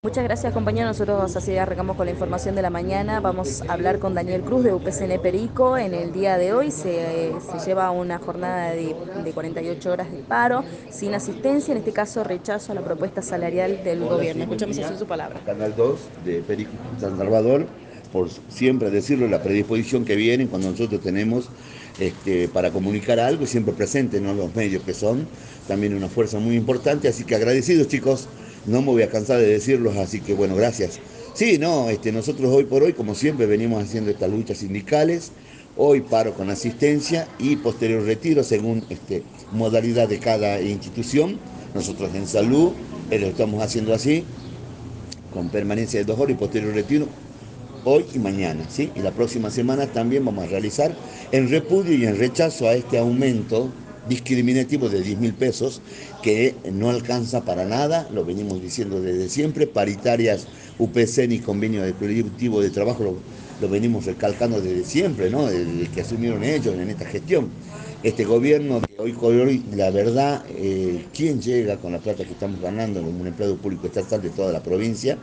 Muchas gracias, compañero. Nosotros así arrancamos con la información de la mañana. Vamos a hablar con Daniel Cruz de UPCN Perico. En el día de hoy se lleva una jornada de 48 horas de paro, sin asistencia, en este caso rechazo a la propuesta salarial del Hola, gobierno. sí, buen Escuchamos día. así su palabra. Canal 2 de Perico San Salvador, por siempre decirlo, la predisposición que vienen cuando nosotros tenemos para comunicar algo, siempre presentes, ¿no? Los medios que son también una fuerza muy importante, así que agradecidos, chicos, no me voy a cansar de decirlos, así que bueno, gracias. Sí, no, nosotros hoy por hoy, como siempre, venimos haciendo estas luchas sindicales. Hoy paro con asistencia y posterior retiro según modalidad de cada institución. Nosotros en salud lo estamos haciendo así, con permanencia de 2 horas y posterior retiro hoy y mañana, ¿sí? Y la próxima semana también vamos a realizar en repudio y en rechazo a este aumento discriminativo de 10.000 pesos que no alcanza para nada, lo venimos diciendo desde siempre, paritarias, UPCN y convenio de colectivo de trabajo lo venimos recalcando desde siempre, ¿no? Desde que asumieron ellos en esta gestión. Este gobierno de hoy por hoy, la verdad, ¿quién llega con la plata que estamos ganando como un empleado público estatal de toda la provincia?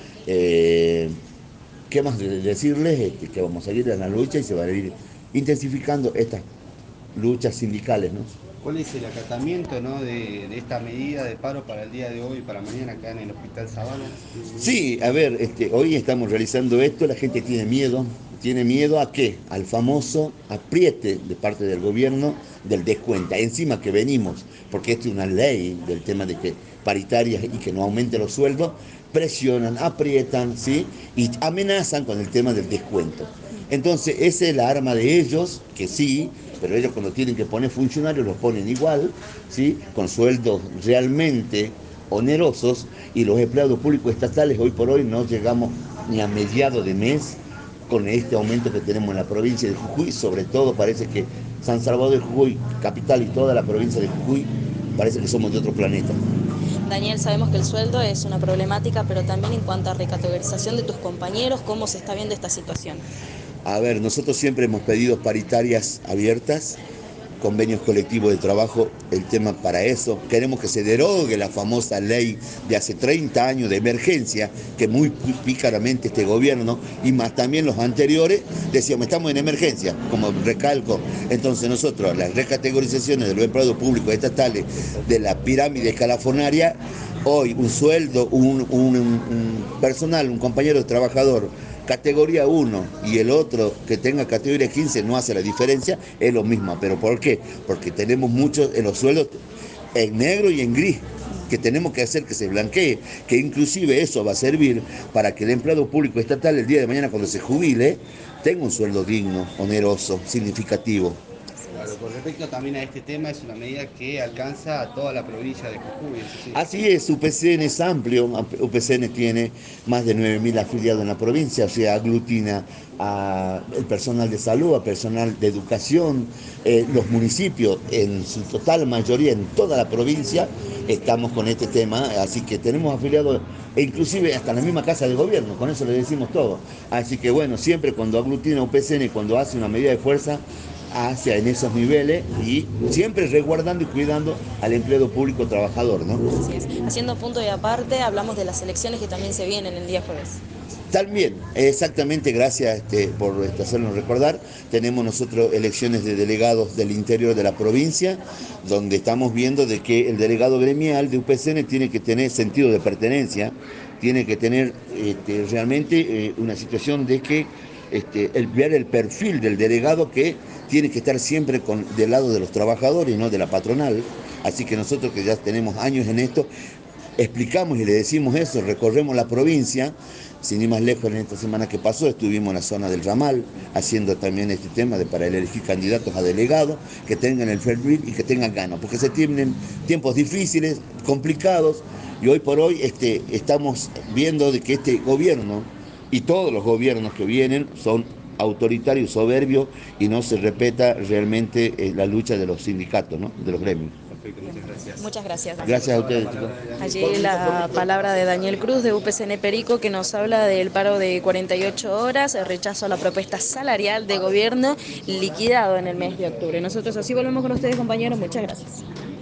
Eh, ¿Qué más decirles? Que vamos a seguir en la lucha y se van a ir intensificando estas luchas sindicales, ¿no? ¿Cuál es el acatamiento, ¿no? de esta medida de paro para el día de hoy y para mañana acá en el Hospital Sabana? Sí, a ver, hoy estamos realizando esto, la gente tiene miedo ¿a qué? Al famoso apriete de parte del gobierno del descuento. Encima que venimos, porque esto es una ley del tema de que paritarias y que no aumente los sueldos, presionan, aprietan, ¿sí? Y amenazan con el tema del descuento. Entonces, esa es la arma de ellos, que sí, pero ellos cuando tienen que poner funcionarios los ponen igual, ¿sí? Con sueldos realmente onerosos, y los empleados públicos estatales hoy por hoy no llegamos ni a mediados de mes con este aumento que tenemos en la provincia de Jujuy. Sobre todo parece que San Salvador de Jujuy, capital, y toda la provincia de Jujuy, parece que somos de otro planeta. Daniel, sabemos que el sueldo es una problemática, pero también en cuanto a recategorización de tus compañeros, ¿cómo se está viendo esta situación? A ver, nosotros siempre hemos pedido paritarias abiertas, convenios colectivos de trabajo, el tema para eso. Queremos que se derogue la famosa ley de hace 30 años de emergencia, que muy pícaramente este gobierno, y más también los anteriores, decíamos, estamos en emergencia, como recalco. Entonces nosotros, las recategorizaciones de los empleados públicos estatales de la pirámide escalafonaria, hoy un sueldo, un personal, un compañero de trabajador, categoría 1 y el otro que tenga categoría 15 no hace la diferencia, es lo mismo. ¿Pero por qué? Porque tenemos muchos en los sueldos en negro y en gris, que tenemos que hacer que se blanquee, que inclusive eso va a servir para que el empleado público estatal el día de mañana cuando se jubile tenga un sueldo digno, oneroso, significativo. Claro, con respecto también a este tema, es una medida que alcanza a toda la provincia de Jujuy, ¿es así? Así es, UPCN es amplio, UPCN tiene más de 9.000 afiliados en la provincia, o sea, aglutina a el personal de salud, a personal de educación, los municipios en su total mayoría, en toda la provincia, estamos con este tema, así que tenemos afiliados, e inclusive hasta en la misma casa de gobierno, con eso le decimos todo. Así que bueno, siempre cuando aglutina UPCN, cuando hace una medida de fuerza, hacia en esos niveles y siempre resguardando y cuidando al empleado público trabajador, ¿no? Así es. Haciendo punto y aparte, hablamos de las elecciones que también se vienen el día jueves. También, exactamente, gracias por hacernos recordar. Tenemos nosotros elecciones de delegados del interior de la provincia, donde estamos viendo de que el delegado gremial de UPCN tiene que tener sentido de pertenencia, tiene que tener realmente una situación de que ver el perfil del delegado que tiene que estar siempre del lado de los trabajadores y no de la patronal. Así que nosotros que ya tenemos años en esto, explicamos y le decimos eso, recorremos la provincia, sin ir más lejos. En esta semana que pasó estuvimos en la zona del Ramal, haciendo también este tema para elegir candidatos a delegados que tengan el perfil y que tengan ganas, porque se tienen tiempos difíciles, complicados, y hoy por hoy estamos viendo de que este gobierno y todos los gobiernos que vienen son autoritarios, soberbios, y no se respeta realmente la lucha de los sindicatos, ¿no? De los gremios. Perfecto, muchas gracias. Muchas gracias. Gracias a ustedes, chicos. Allí la palabra de Daniel Cruz de UPCN Perico, que nos habla del paro de 48 horas, el rechazo a la propuesta salarial de gobierno liquidado en el mes de octubre. Nosotros así volvemos con ustedes, compañeros. Muchas gracias.